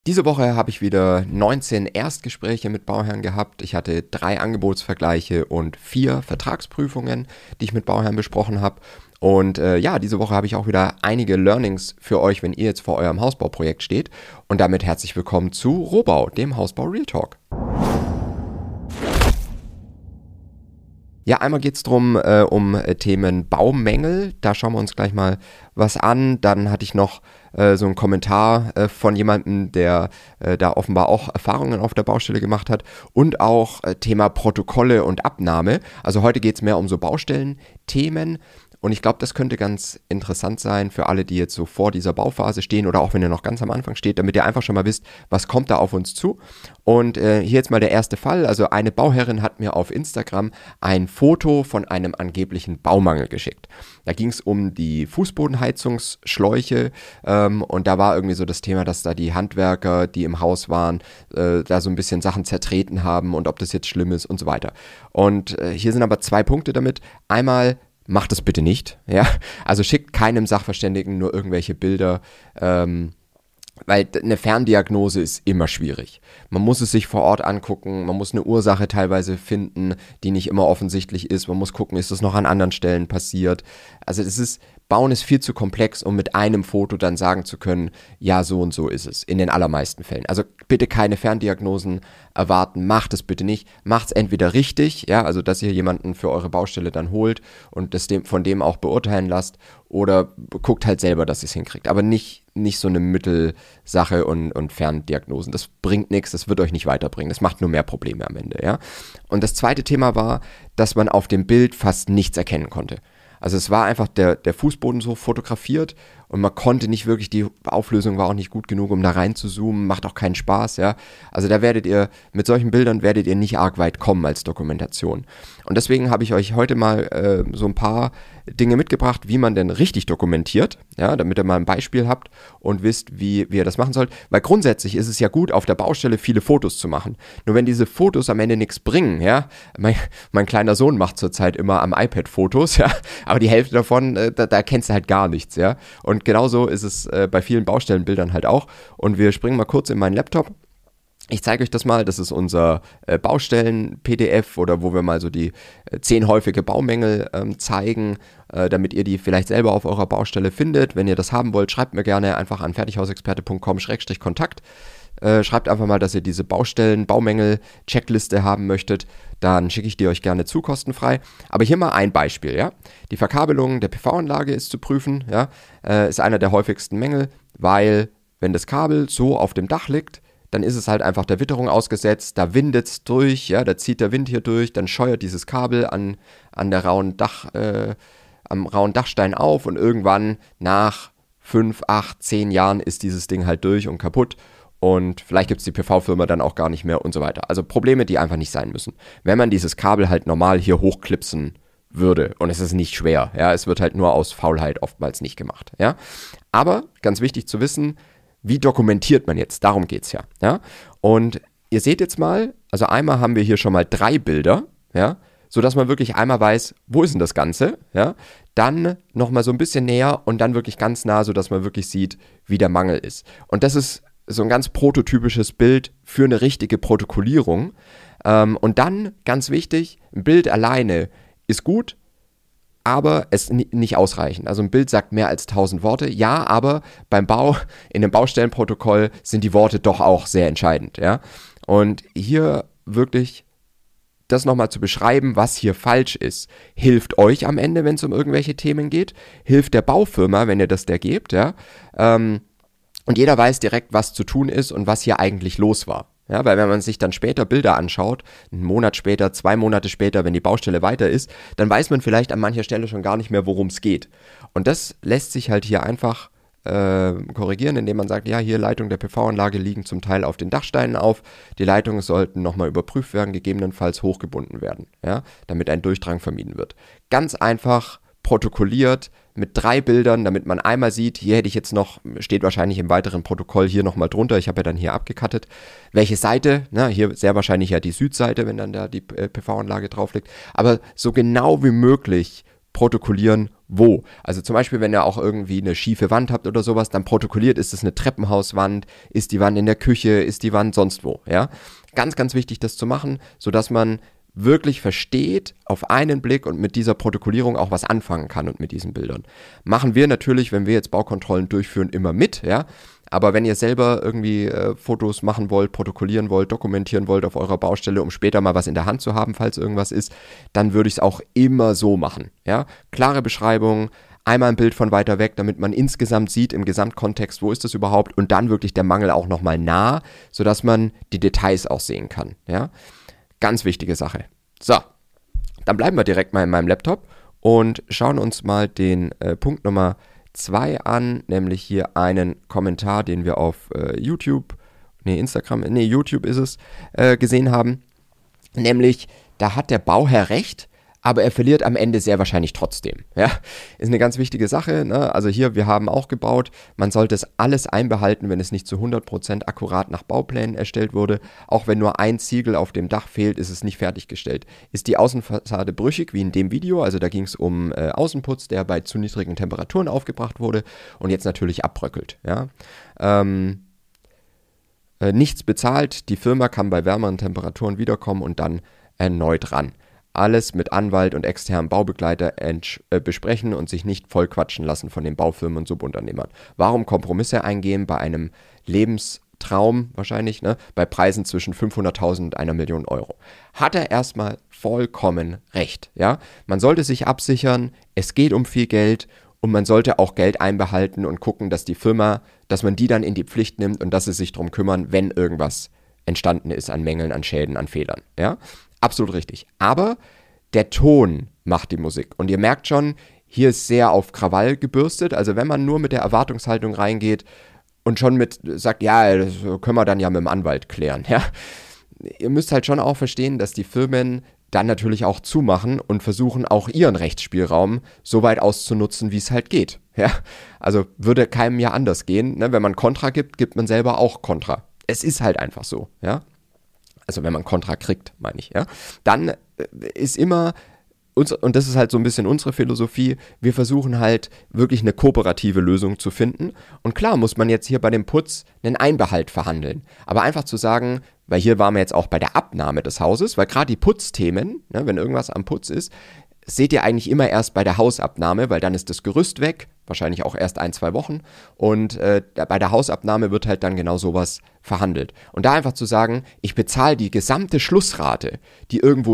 Diese Woche habe ich wieder 19 Erstgespräche mit Bauherren gehabt. Ich hatte 3 Angebotsvergleiche und 4 Vertragsprüfungen, die ich mit Bauherren besprochen habe. Und diese Woche habe ich auch wieder einige Learnings für euch, wenn ihr jetzt vor eurem Hausbauprojekt steht. Und damit herzlich willkommen zu Rohbau, dem Hausbau Real Talk. Ja, einmal geht es darum, um Themen Baumängel. Da schauen wir uns gleich mal was an. Dann hatte ich noch so einen Kommentar von jemandem, der da offenbar auch Erfahrungen auf der Baustelle gemacht hat. Und auch Thema Protokolle und Abnahme. Also heute geht es mehr um so Baustellenthemen. Und ich glaube, das könnte ganz interessant sein für alle, die jetzt so vor dieser Bauphase stehen oder auch wenn ihr noch ganz am Anfang steht, damit ihr einfach schon mal wisst, was kommt da auf uns zu. Und hier jetzt mal der erste Fall. Also eine Bauherrin hat mir auf Instagram ein Foto von einem angeblichen Baumangel geschickt. Da ging es um die Fußbodenheizungsschläuche und da war irgendwie so das Thema, dass da die Handwerker, die im Haus waren, da so ein bisschen Sachen zertreten haben und ob das jetzt schlimm ist und so weiter. Und hier sind aber 2 Punkte damit. Einmal, macht es bitte nicht, ja. Also schickt keinem Sachverständigen nur irgendwelche Bilder, weil eine Ferndiagnose ist immer schwierig. Man muss es sich vor Ort angucken, man muss eine Ursache teilweise finden, die nicht immer offensichtlich ist. Man muss gucken, ist das noch an anderen Stellen passiert. Also Bauen ist viel zu komplex, um mit einem Foto dann sagen zu können, ja, so und so ist es, in den allermeisten Fällen. Also bitte keine Ferndiagnosen erwarten, macht es bitte nicht. Macht es entweder richtig, ja, also dass ihr jemanden für eure Baustelle dann holt und von dem auch beurteilen lasst, oder guckt halt selber, dass ihr es hinkriegt. Aber nicht so eine Mittelsache und Ferndiagnosen. Das bringt nichts, das wird euch nicht weiterbringen. Das macht nur mehr Probleme am Ende, ja. Und das zweite Thema war, dass man auf dem Bild fast nichts erkennen konnte. Also es war einfach der Fußboden so fotografiert und man konnte nicht wirklich, die Auflösung war auch nicht gut genug, um da rein zu zoomen, macht auch keinen Spaß, ja. Also mit solchen Bildern werdet ihr nicht arg weit kommen als Dokumentation. Und deswegen habe ich euch heute mal so ein paar Dinge mitgebracht, wie man denn richtig dokumentiert, ja, damit ihr mal ein Beispiel habt und wisst, wie ihr das machen sollt. Weil grundsätzlich ist es ja gut, auf der Baustelle viele Fotos zu machen. Nur wenn diese Fotos am Ende nichts bringen, ja, mein kleiner Sohn macht zurzeit immer am iPad Fotos, ja, aber die Hälfte davon, da erkennst du halt gar nichts, ja. Und genauso ist es bei vielen Baustellenbildern halt auch. Und wir springen mal kurz in meinen Laptop. Ich zeige euch das mal, das ist unser Baustellen-PDF oder wo wir mal so die 10 häufige Baumängel zeigen, damit ihr die vielleicht selber auf eurer Baustelle findet. Wenn ihr das haben wollt, schreibt mir gerne einfach an fertighausexperte.com/Kontakt. Schreibt einfach mal, dass ihr diese Baumangel-Checkliste haben möchtet. Dann schicke ich die euch gerne zu, kostenfrei. Aber hier mal ein Beispiel, ja. Die Verkabelung der PV-Anlage ist zu prüfen, ja. Ist einer der häufigsten Mängel, weil wenn das Kabel so auf dem Dach liegt, dann ist es halt einfach der Witterung ausgesetzt, da windet es durch, ja, da zieht der Wind hier durch, dann scheuert dieses Kabel am rauen Dachstein auf und irgendwann nach 5, 8, 10 Jahren ist dieses Ding halt durch und kaputt und vielleicht gibt es die PV-Firma dann auch gar nicht mehr und so weiter. Also Probleme, die einfach nicht sein müssen. Wenn man dieses Kabel halt normal hier hochklipsen würde, und es ist nicht schwer, ja, es wird halt nur aus Faulheit oftmals nicht gemacht, ja. Aber ganz wichtig zu wissen, wie dokumentiert man jetzt? Darum geht's ja, ja. Und ihr seht jetzt mal, also einmal haben wir hier schon mal 3 Bilder, ja, sodass man wirklich einmal weiß, wo ist denn das Ganze, ja. Dann nochmal so ein bisschen näher und dann wirklich ganz nah, sodass man wirklich sieht, wie der Mangel ist. Und das ist so ein ganz prototypisches Bild für eine richtige Protokollierung. Und dann, ganz wichtig, ein Bild alleine ist gut, aber es ist nicht ausreichend. Also ein Bild sagt mehr als 1000 Worte. Ja, aber beim Bau, in einem Baustellenprotokoll sind die Worte doch auch sehr entscheidend, ja. Und hier wirklich das nochmal zu beschreiben, was hier falsch ist, hilft euch am Ende, wenn es um irgendwelche Themen geht, hilft der Baufirma, wenn ihr das der gebt, ja. Und jeder weiß direkt, was zu tun ist und was hier eigentlich los war. Ja, weil wenn man sich dann später Bilder anschaut, einen Monat später, 2 Monate später, wenn die Baustelle weiter ist, dann weiß man vielleicht an mancher Stelle schon gar nicht mehr, worum es geht. Und das lässt sich halt hier einfach korrigieren, indem man sagt, ja, hier Leitungen der PV-Anlage liegen zum Teil auf den Dachsteinen auf. Die Leitungen sollten nochmal überprüft werden, gegebenenfalls hochgebunden werden, ja, damit ein Durchdrang vermieden wird. Ganz einfach protokolliert mit 3 Bildern, damit man einmal sieht, hier hätte ich jetzt noch, steht wahrscheinlich im weiteren Protokoll hier nochmal drunter, ich habe ja dann hier abgekattet, welche Seite, hier sehr wahrscheinlich ja die Südseite, wenn dann da die PV-Anlage drauf liegt, aber so genau wie möglich protokollieren, wo. Also zum Beispiel, wenn ihr auch irgendwie eine schiefe Wand habt oder sowas, dann protokolliert, ist es eine Treppenhauswand, ist die Wand in der Küche, ist die Wand sonst wo, ja. Ganz, ganz wichtig, das zu machen, sodass man wirklich versteht auf einen Blick und mit dieser Protokollierung auch was anfangen kann und mit diesen Bildern. Machen wir natürlich, wenn wir jetzt Baukontrollen durchführen, immer mit, ja. Aber wenn ihr selber irgendwie Fotos machen wollt, protokollieren wollt, dokumentieren wollt auf eurer Baustelle, um später mal was in der Hand zu haben, falls irgendwas ist, dann würde ich es auch immer so machen, ja. Klare Beschreibung, einmal ein Bild von weiter weg, damit man insgesamt sieht, im Gesamtkontext, wo ist das überhaupt, und dann wirklich der Mangel auch nochmal nah, sodass man die Details auch sehen kann, ja. Ganz wichtige Sache. So, dann bleiben wir direkt mal in meinem Laptop und schauen uns mal den Punkt Nummer 2 an, nämlich hier einen Kommentar, den wir auf YouTube ist es, gesehen haben. Nämlich, da hat der Bauherr recht, aber er verliert am Ende sehr wahrscheinlich trotzdem. Ja, ist eine ganz wichtige Sache, ne? Also hier, wir haben auch gebaut, man sollte es alles einbehalten, wenn es nicht zu 100% akkurat nach Bauplänen erstellt wurde. Auch wenn nur ein Ziegel auf dem Dach fehlt, ist es nicht fertiggestellt. Ist die Außenfassade brüchig, wie in dem Video, also da ging es um Außenputz, der bei zu niedrigen Temperaturen aufgebracht wurde und jetzt natürlich abbröckelt. Ja? Nichts bezahlt, die Firma kann bei wärmeren Temperaturen wiederkommen und dann erneut ran. Alles mit Anwalt und externen Baubegleiter besprechen und sich nicht vollquatschen lassen von den Baufirmen und Subunternehmern. Warum Kompromisse eingehen bei einem Lebenstraum wahrscheinlich, ne, bei Preisen zwischen 500.000 und 1 Million Euro? Hat er erstmal vollkommen recht, ja? Man sollte sich absichern, es geht um viel Geld und man sollte auch Geld einbehalten und gucken, dass die Firma, dass man die dann in die Pflicht nimmt und dass sie sich darum kümmern, wenn irgendwas entstanden ist an Mängeln, an Schäden, an Fehlern, ja? Absolut richtig. Aber der Ton macht die Musik. Und ihr merkt schon, hier ist sehr auf Krawall gebürstet. Also wenn man nur mit der Erwartungshaltung reingeht und schon sagt, ja, das können wir dann ja mit dem Anwalt klären. Ja? Ihr müsst halt schon auch verstehen, dass die Firmen dann natürlich auch zumachen und versuchen auch ihren Rechtsspielraum so weit auszunutzen, wie es halt geht. Ja? Also würde keinem ja anders gehen. Ne? Wenn man Kontra gibt, gibt man selber auch Kontra. Es ist halt einfach so, ja. Also wenn man Kontra kriegt, meine ich, ja, dann ist immer, und das ist halt so ein bisschen unsere Philosophie, wir versuchen halt wirklich eine kooperative Lösung zu finden. Und klar muss man jetzt hier bei dem Putz einen Einbehalt verhandeln. Aber einfach zu sagen, weil hier waren wir jetzt auch bei der Abnahme des Hauses, weil gerade die Putzthemen, ne, wenn irgendwas am Putz ist, seht ihr eigentlich immer erst bei der Hausabnahme, weil dann ist das Gerüst weg, wahrscheinlich auch erst 1-2 Wochen und bei der Hausabnahme wird halt dann genau sowas verhandelt. Und da einfach zu sagen, ich bezahle die gesamte Schlussrate, die irgendwo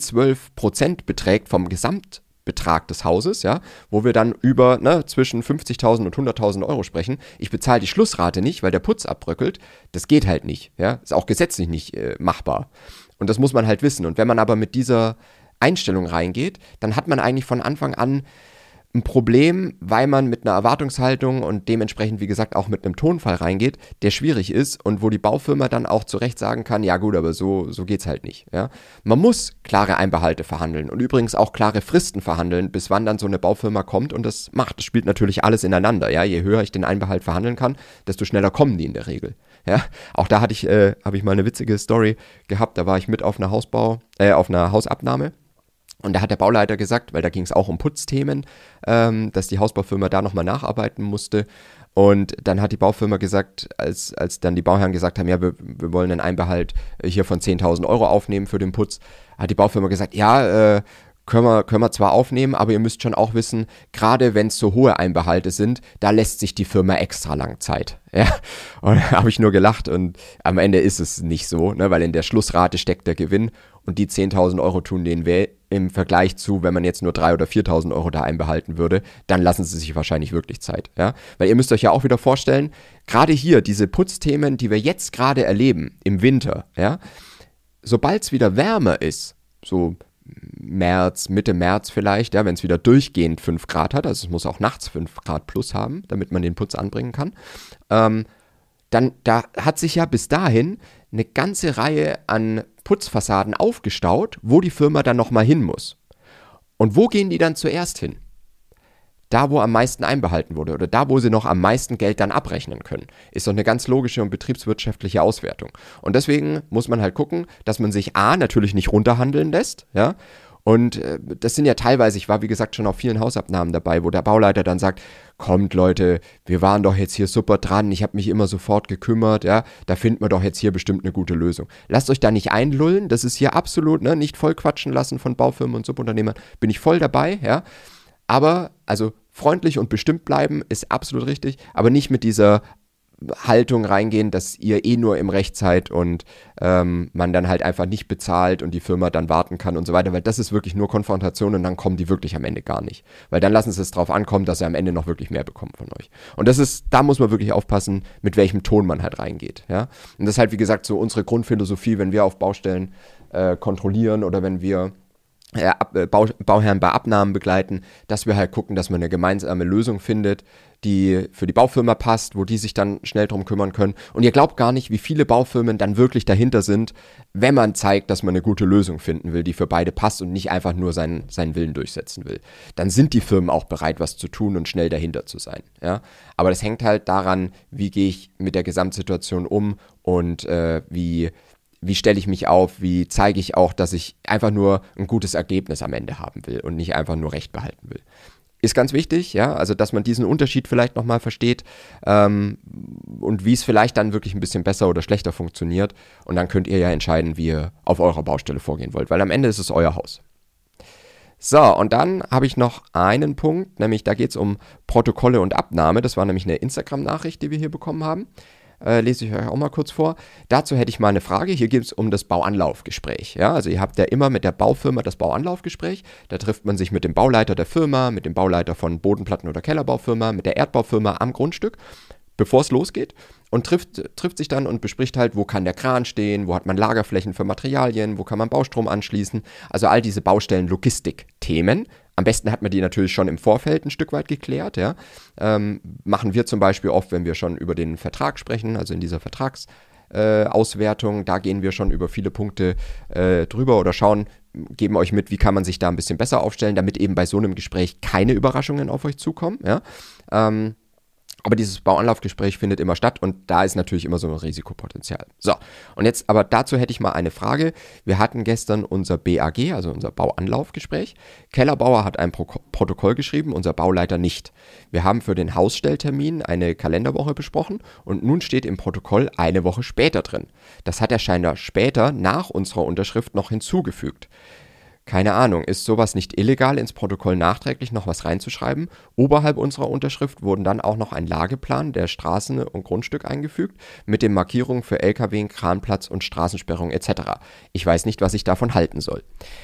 10-12% beträgt vom Gesamtbetrag des Hauses, ja, wo wir dann über zwischen 50.000 und 100.000 Euro sprechen. Ich bezahle die Schlussrate nicht, weil der Putz abbröckelt. Das geht halt nicht, ja, ist auch gesetzlich nicht machbar. Und das muss man halt wissen. Und wenn man aber mit dieser Einstellung reingeht, dann hat man eigentlich von Anfang an ein Problem, weil man mit einer Erwartungshaltung und dementsprechend, wie gesagt, auch mit einem Tonfall reingeht, der schwierig ist und wo die Baufirma dann auch zu Recht sagen kann, ja gut, aber so geht's halt nicht. Ja? Man muss klare Einbehalte verhandeln und übrigens auch klare Fristen verhandeln, bis wann dann so eine Baufirma kommt und das macht. Das spielt natürlich alles ineinander. Ja? Je höher ich den Einbehalt verhandeln kann, desto schneller kommen die in der Regel. Ja? Auch da habe ich mal eine witzige Story gehabt, da war ich mit auf einer Hausabnahme. Und da hat der Bauleiter gesagt, weil da ging es auch um Putzthemen, dass die Hausbaufirma da nochmal nacharbeiten musste. Und dann hat die Baufirma gesagt, als dann die Bauherren gesagt haben, ja, wir wollen einen Einbehalt hier von 10.000 Euro aufnehmen für den Putz, hat die Baufirma gesagt, ja, können wir zwar aufnehmen, aber ihr müsst schon auch wissen, gerade wenn es so hohe Einbehalte sind, da lässt sich die Firma extra lang Zeit. Ja? Und da habe ich nur gelacht und am Ende ist es nicht so, ne? Weil in der Schlussrate steckt der Gewinn und die 10.000 Euro tun denen weh im Vergleich zu, wenn man jetzt nur 3.000 oder 4.000 Euro da einbehalten würde, dann lassen sie sich wahrscheinlich wirklich Zeit. Ja? Weil ihr müsst euch ja auch wieder vorstellen, gerade hier diese Putzthemen, die wir jetzt gerade erleben im Winter, ja, sobald es wieder wärmer ist, so Mitte März vielleicht, ja, wenn es wieder durchgehend 5 Grad hat, also es muss auch nachts 5 Grad plus haben, damit man den Putz anbringen kann, dann da hat sich ja bis dahin eine ganze Reihe an Putzfassaden aufgestaut, wo die Firma dann nochmal hin muss. Und wo gehen die dann zuerst hin? Da, wo am meisten einbehalten wurde oder da, wo sie noch am meisten Geld dann abrechnen können. Ist doch eine ganz logische und betriebswirtschaftliche Auswertung. Und deswegen muss man halt gucken, dass man sich A, natürlich nicht runterhandeln lässt, ja, Und das sind ja teilweise, ich war wie gesagt schon auf vielen Hausabnahmen dabei, wo der Bauleiter dann sagt, kommt Leute, wir waren doch jetzt hier super dran, ich habe mich immer sofort gekümmert, ja, da finden wir doch jetzt hier bestimmt eine gute Lösung. Lasst euch da nicht einlullen, das ist hier absolut, ne, nicht voll quatschen lassen von Baufirmen und Subunternehmern, bin ich voll dabei, ja. Aber, also freundlich und bestimmt bleiben ist absolut richtig, aber nicht mit dieser Haltung reingehen, dass ihr nur im Recht seid und man dann halt einfach nicht bezahlt und die Firma dann warten kann und so weiter, weil das ist wirklich nur Konfrontation und dann kommen die wirklich am Ende gar nicht. Weil dann lassen sie es drauf ankommen, dass sie am Ende noch wirklich mehr bekommen von euch. Und da muss man wirklich aufpassen, mit welchem Ton man halt reingeht. Ja? Und das ist halt, wie gesagt, so unsere Grundphilosophie, wenn wir auf Baustellen kontrollieren oder wenn wir Bauherren bei Abnahmen begleiten, dass wir halt gucken, dass man eine gemeinsame Lösung findet, die für die Baufirma passt, wo die sich dann schnell drum kümmern können. Und ihr glaubt gar nicht, wie viele Baufirmen dann wirklich dahinter sind, wenn man zeigt, dass man eine gute Lösung finden will, die für beide passt und nicht einfach nur seinen Willen durchsetzen will. Dann sind die Firmen auch bereit, was zu tun und schnell dahinter zu sein. Ja? Aber das hängt halt daran, wie gehe ich mit der Gesamtsituation um und wie stelle ich mich auf, wie zeige ich auch, dass ich einfach nur ein gutes Ergebnis am Ende haben will und nicht einfach nur Recht behalten will. Ist ganz wichtig, ja, also dass man diesen Unterschied vielleicht nochmal versteht und wie es vielleicht dann wirklich ein bisschen besser oder schlechter funktioniert und dann könnt ihr ja entscheiden, wie ihr auf eurer Baustelle vorgehen wollt, weil am Ende ist es euer Haus. So, und dann habe ich noch einen Punkt, nämlich da geht es um Protokolle und Abnahme, das war nämlich eine Instagram-Nachricht, die wir hier bekommen haben. Lese ich euch auch mal kurz vor. Dazu hätte ich mal eine Frage. Hier geht es um das Bauanlaufgespräch. Ja, also ihr habt ja immer mit der Baufirma das Bauanlaufgespräch. Da trifft man sich mit dem Bauleiter der Firma, mit dem Bauleiter von Bodenplatten- oder Kellerbaufirma, mit der Erdbaufirma am Grundstück, bevor es losgeht. Und trifft sich dann und bespricht halt, wo kann der Kran stehen, wo hat man Lagerflächen für Materialien, wo kann man Baustrom anschließen. Also all diese Baustellen-Logistik-Themen. Am besten hat man die natürlich schon im Vorfeld ein Stück weit geklärt. Ja. Machen wir zum Beispiel oft, wenn wir schon über den Vertrag sprechen, also in dieser Vertragsauswertung, da gehen wir schon über viele Punkte drüber oder geben euch mit, wie kann man sich da ein bisschen besser aufstellen, damit eben bei so einem Gespräch keine Überraschungen auf euch zukommen. Ja. Aber dieses Bauanlaufgespräch findet immer statt und da ist natürlich immer so ein Risikopotenzial. So, und jetzt aber dazu hätte ich mal eine Frage. Wir hatten gestern unser BAG, also unser Bauanlaufgespräch. Kellerbauer hat ein Protokoll geschrieben, unser Bauleiter nicht. Wir haben für den Hausstelltermin eine Kalenderwoche besprochen und nun steht im Protokoll eine Woche später drin. Das hat er scheinbar später nach unserer Unterschrift noch hinzugefügt. Keine Ahnung, ist sowas nicht illegal, ins Protokoll nachträglich noch was reinzuschreiben? Oberhalb unserer Unterschrift wurden dann auch noch ein Lageplan der Straßen und Grundstück eingefügt, mit den Markierungen für LKW, Kranplatz und Straßensperrung etc. Ich weiß nicht, was ich davon halten soll.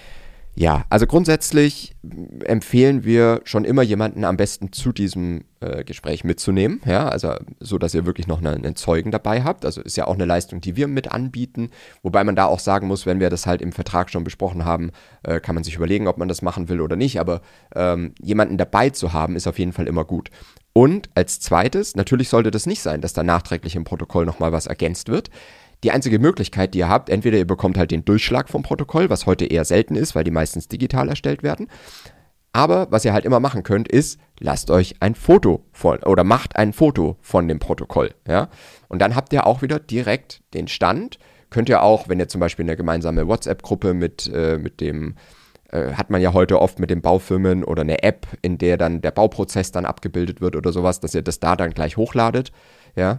Ja, also grundsätzlich empfehlen wir schon immer jemanden am besten zu diesem Gespräch mitzunehmen, ja, also so, dass ihr wirklich noch einen Zeugen dabei habt, also ist ja auch eine Leistung, die wir mit anbieten, wobei man da auch sagen muss, wenn wir das halt im Vertrag schon besprochen haben, kann man sich überlegen, ob man das machen will oder nicht, aber jemanden dabei zu haben, ist auf jeden Fall immer gut. Und als zweites, natürlich sollte das nicht sein, dass da nachträglich im Protokoll nochmal was ergänzt wird. Die einzige Möglichkeit, die ihr habt, entweder ihr bekommt halt den Durchschlag vom Protokoll, was heute eher selten ist, weil die meistens digital erstellt werden. Aber was ihr halt immer machen könnt, ist, lasst euch ein Foto oder macht ein Foto von dem Protokoll. Ja? Und dann habt ihr auch wieder direkt den Stand. Könnt ihr auch, wenn ihr zum Beispiel eine gemeinsame WhatsApp-Gruppe mit dem hat man ja heute oft mit den Baufirmen oder eine App, in der dann der Bauprozess dann abgebildet wird oder sowas, dass ihr das da dann gleich hochladet. Ja?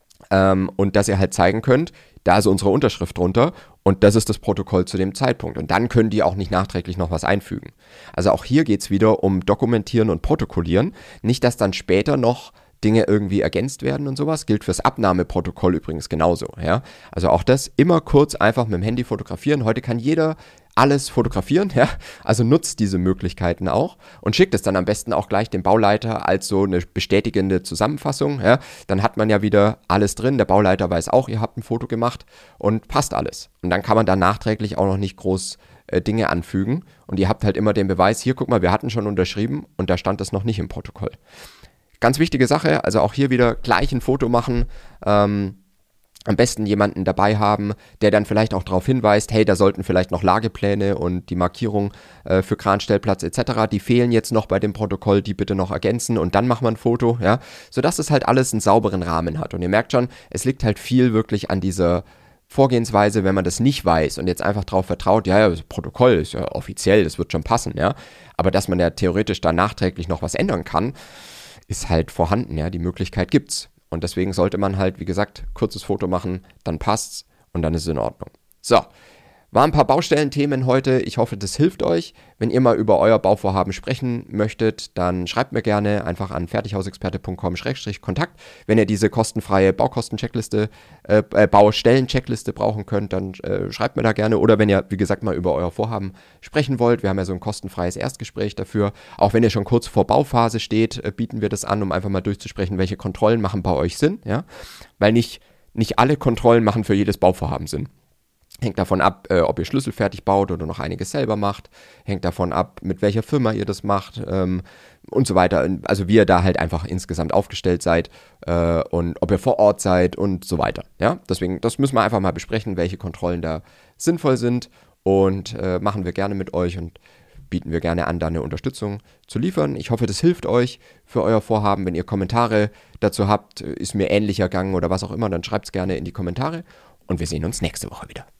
Und dass ihr halt zeigen könnt, da ist unsere Unterschrift drunter und das ist das Protokoll zu dem Zeitpunkt. Und dann können die auch nicht nachträglich noch was einfügen. Also auch hier geht es wieder um Dokumentieren und Protokollieren. Nicht, dass dann später noch Dinge irgendwie ergänzt werden und sowas. Gilt fürs Abnahmeprotokoll übrigens genauso. Ja? Also auch das immer kurz einfach mit dem Handy fotografieren. Heute kann jeder alles fotografieren, ja, also nutzt diese Möglichkeiten auch und schickt es dann am besten auch gleich dem Bauleiter als so eine bestätigende Zusammenfassung, ja, dann hat man ja wieder alles drin, der Bauleiter weiß auch, ihr habt ein Foto gemacht und passt alles und dann kann man da nachträglich auch noch nicht groß Dinge anfügen und ihr habt halt immer den Beweis, hier guck mal, wir hatten schon unterschrieben und da stand es noch nicht im Protokoll. Ganz wichtige Sache, also auch hier wieder gleich ein Foto machen, am besten jemanden dabei haben, der dann vielleicht auch darauf hinweist, hey, da sollten vielleicht noch Lagepläne und die Markierung für Kranstellplatz etc., die fehlen jetzt noch bei dem Protokoll, die bitte noch ergänzen und dann machen wir ein Foto, ja, sodass es halt alles einen sauberen Rahmen hat. Und ihr merkt schon, es liegt halt viel wirklich an dieser Vorgehensweise, wenn man das nicht weiß und jetzt einfach darauf vertraut, ja, das Protokoll ist ja offiziell, das wird schon passen, ja. Aber dass man ja theoretisch da nachträglich noch was ändern kann, ist halt vorhanden, ja. Die Möglichkeit gibt's. Und deswegen sollte man halt, wie gesagt, kurzes Foto machen, dann passt's und dann ist es in Ordnung. So. Waren ein paar Baustellenthemen heute. Ich hoffe, das hilft euch. Wenn ihr mal über euer Bauvorhaben sprechen möchtet, dann schreibt mir gerne einfach an fertighausexperte.com/Kontakt. Wenn ihr diese kostenfreie Baustellencheckliste brauchen könnt, dann schreibt mir da gerne. Oder wenn ihr, wie gesagt, mal über euer Vorhaben sprechen wollt. Wir haben ja so ein kostenfreies Erstgespräch dafür. Auch wenn ihr schon kurz vor Bauphase steht, bieten wir das an, um einfach mal durchzusprechen, welche Kontrollen machen bei euch Sinn. Ja? Weil nicht alle Kontrollen machen für jedes Bauvorhaben Sinn. Hängt davon ab, ob ihr schlüsselfertig baut oder noch einiges selber macht. Hängt davon ab, mit welcher Firma ihr das macht und so weiter. Also wie ihr da halt einfach insgesamt aufgestellt seid und ob ihr vor Ort seid und so weiter. Ja, deswegen, das müssen wir einfach mal besprechen, welche Kontrollen da sinnvoll sind und machen wir gerne mit euch und bieten wir gerne an, da eine Unterstützung zu liefern. Ich hoffe, das hilft euch für euer Vorhaben. Wenn ihr Kommentare dazu habt, ist mir ähnlich ergangen oder was auch immer, dann schreibt es gerne in die Kommentare und wir sehen uns nächste Woche wieder.